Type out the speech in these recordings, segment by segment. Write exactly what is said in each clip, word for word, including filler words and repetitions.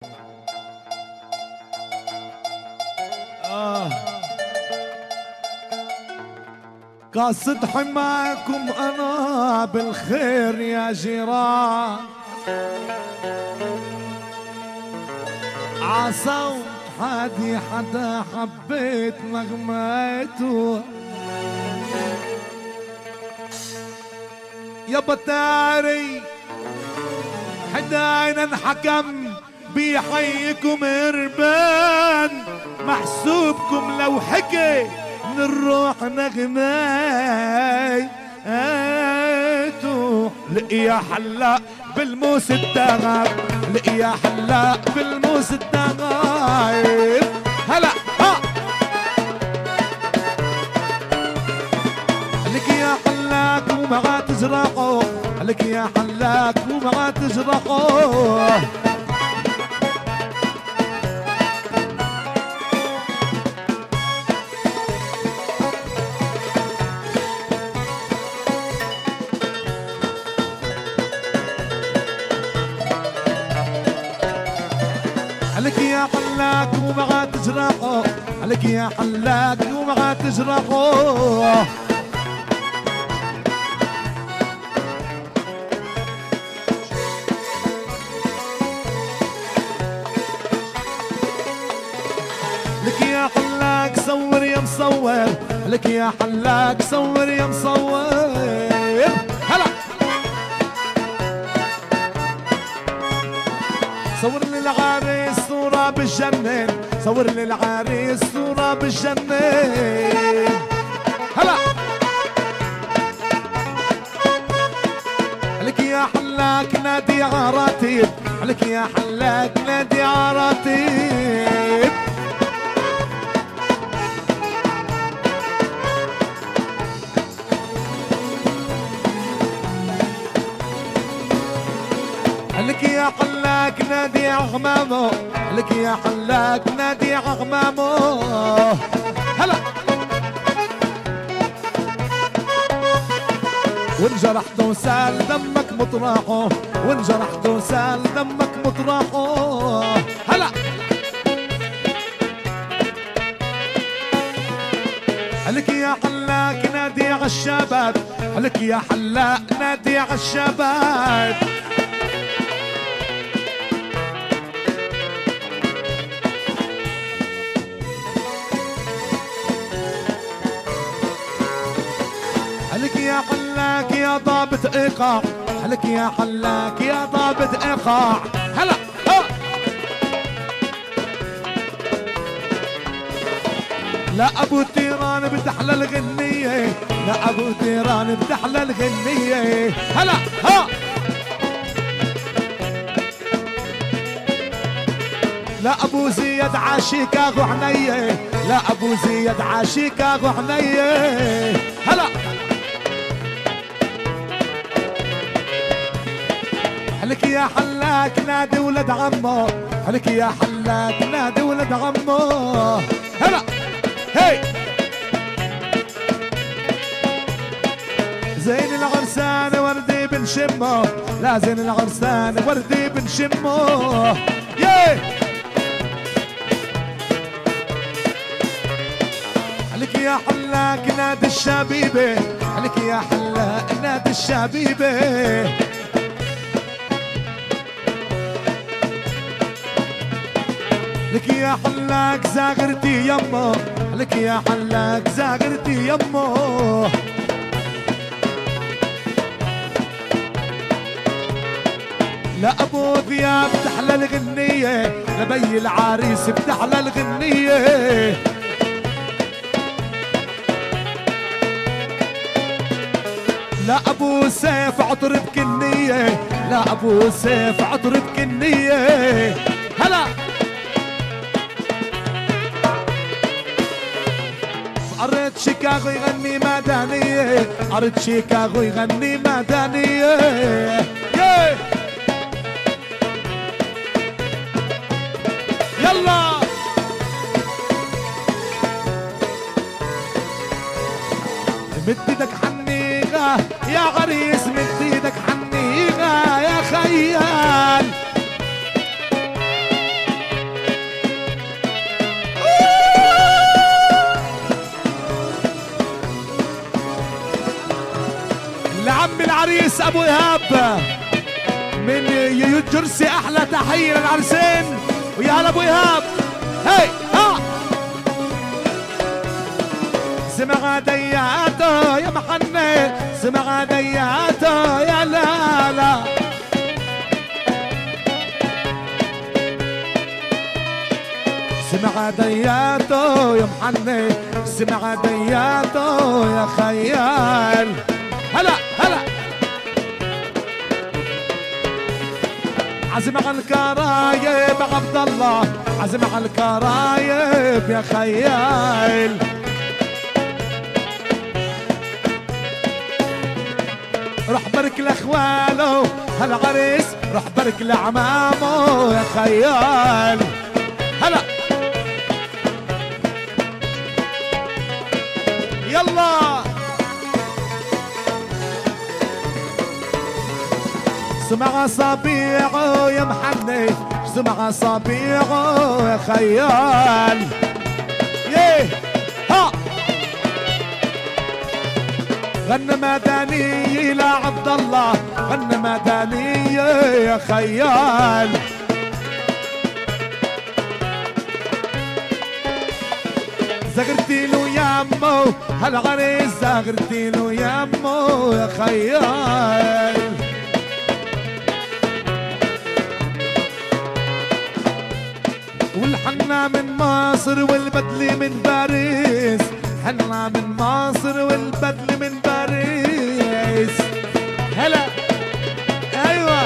آه قاصد حماكم أنا بالخير يا جيران، عصوت حادي حدا حبيت نغماته يا بطاري حدا انحكم بيحيكم هربان، محسوبكم لو حكي من الروح نغماي آتو لقي يا حلاق بالموس الدغاب، لقي يا حلاق بالموس الدغاب هلا ها لك يا حلاق وما تجرحوا، لك يا حلاق وما تجرحوا عليك يا حلاق وما تجرحوا، عليك يا حلاق وما تجرحوا لك يا حلاق صور يا مصور، لك يا حلاق صور يا مصور هلا صور للعريس صورة بالجنة، صور للعريس صورة بالجنة هلا لك يا حلاق نادي عراتيب، لك يا حلاق نادي عراتيب لك يا حلاق نادي عغمامو، لك يا حلاق نادي عغمامو هلا وانجرح دوسال دمك مطرحه، وانجرح دوسال دمك مطرحه هلا لك يا حلاق نادي عالشباب، لك يا حلاق نادي عالشباب لك يا حلاق يا ضابط ايقاع، لك يا حلاق يا ضابط ايقاع هلا ها لا ابو تيران بتحلى الغنية، لا ابو تيران بتحلى الغنية هلا ها لا ابو زياد عاشيكاغو حنيه، لا ابو زياد عاشيكاغو حنيه هلا لك يا حلاق نادي ولد عمو، لك يا حلاق نادي ولد عمو هلا هي زين العرسان وردي بنشمه، لا زين العرسان وردي بنشمه ياه لك يا حلاق نادي الشبيبه، لك يا حلاق نادي الشبيبه لك يا حلاق زاغرتي يمه، لك يا حلاق زاغرتي يمه لا ابو ثياب بتحلى الغنيه، لبي العريس بتحلى الغنيه لا ابو سيف عطر بكنيه، لا ابو سيف عطر بكنيه هلا أرد شيكاغو يغني مدنية، أرد شيكاغو يغني مدنية yeah. يلا مد ايدك حنيغة يا عريس، مد ايدك حنيغة يا خيال ابو ايهاب من جرسي، احلى تحيه للعرسين ويا هلا ابو ايهاب. هي ها سمع دياته يا محني، سمع دياته يا لا لا. سمع دياته يا محني، سمع دياته يا خيال. هلا هلا عزم على الكرايب عبد الله، عزم على الكرايب يا خيال. روح برك لاخواله هالعريس، روح برك لعمامه يا خيال. هلا يلا سمع صبيعه يا محني، سمع صبيعه يا خيال. يه ها غنى مدني لعبد الله، غنى مدني يا خيال. زغرتي له يمه هالعريس، زغرتي له يمه يا خيال. والحنا من مصر والبدل من باريس، حنا من مصر والبدل من باريس. هلا ايوه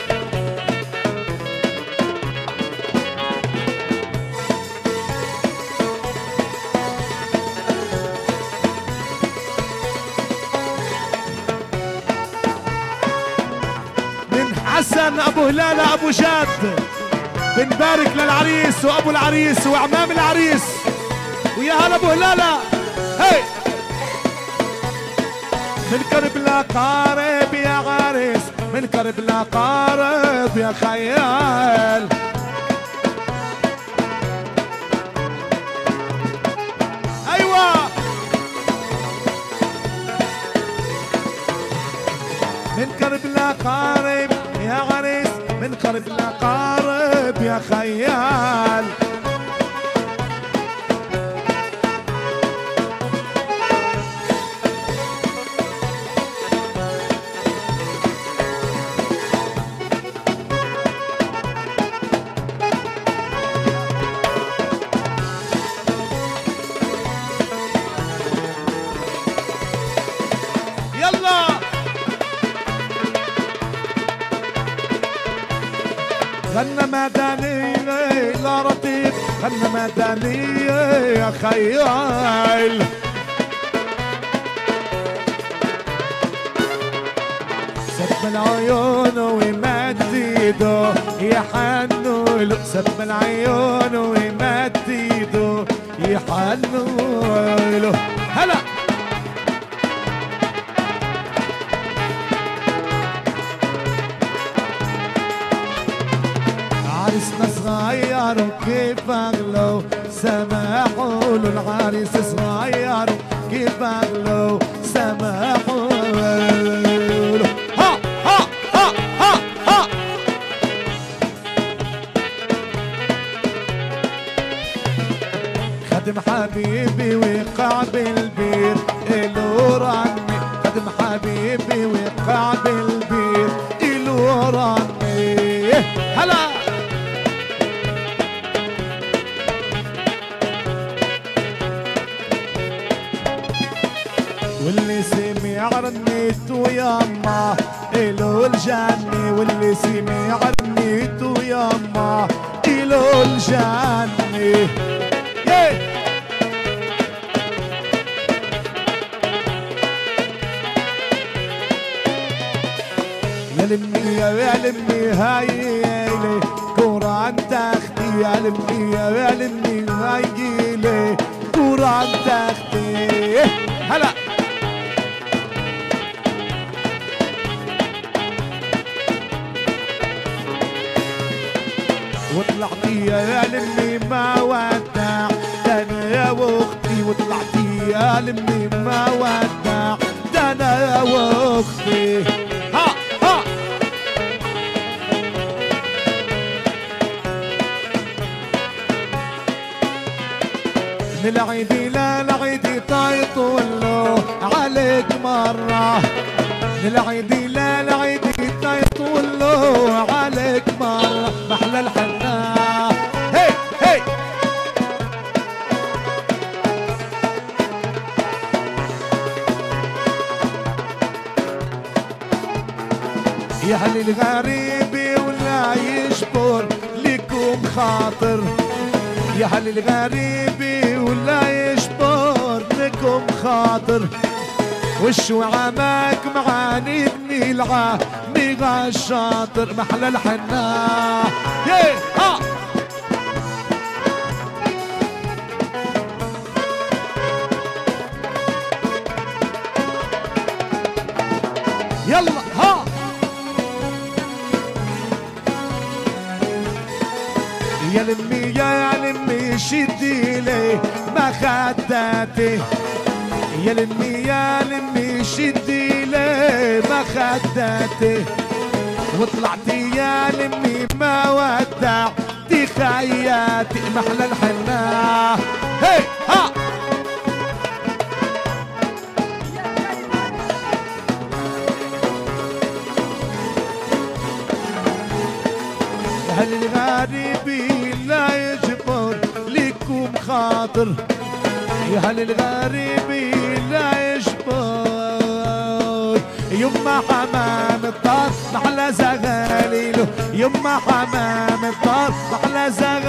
من حسن ابو هلالة ابو جاد، بنبارك للعريس وابو العريس وعمام العريس ويا هلا ابو هلالة. هي من قرب لقارب يا عريس، من قرب لقارب يا خيال. ايوه من قرب لقارب يا عريس، من قرب لقارب يا خيال. يلا غنى مدني لا رطيب، غنى مدني يا خيال. سب العيون ويمد ايده يحنوا، سب العيون ويمد ايده يحنوا. هلا عريسنا صغير وكيف اغلو، سماحوا له العريس صغير كيف اغلو، سماحوا له. ها ها ها ها ها خدم حبيبي وقع بالبير إلو رني، خدم حبيبي وقع بالبير إلو رني. هلا واللي سمع رنيته يما إلو الجنة، واللي سمع رنيته يما إلو الجنة. يا لمي يا لمي هاي لي قران تاختي، يا لمي يا لمي هاي لي قران تاختي. هلا وطلعتي يا لمي ما ودع انا يا واختي، وطلعتي يا لمي ما ودع انا يا واختي. ها من العيد للعيد طيطولوا عليك مرة، من العيد للعيد طيطولوا عليك مرة، محلى الحنة. هي هي يا هل الغريب ولا يجبر لكم خاطر، يا هل الغريب ولا يجبر لكم خاطر، وشو عماك معاني ابني العامي غالشاطر، محلى الحنة. ياه ها يلا ها يا لمي يا لمي شدي لي ما خداتي، يا لمي يا لمي شدي لي ما خداتي، وطلعتي يا لمي ما ودعتي خياتي، محلى الحنة. هي ها هل الغريب لا يجبر لكم خاطر، يا هل الغريب لا يجبر، يما حمام الطار محلى زغاليله، يما حمام الطار محلى زغاليله.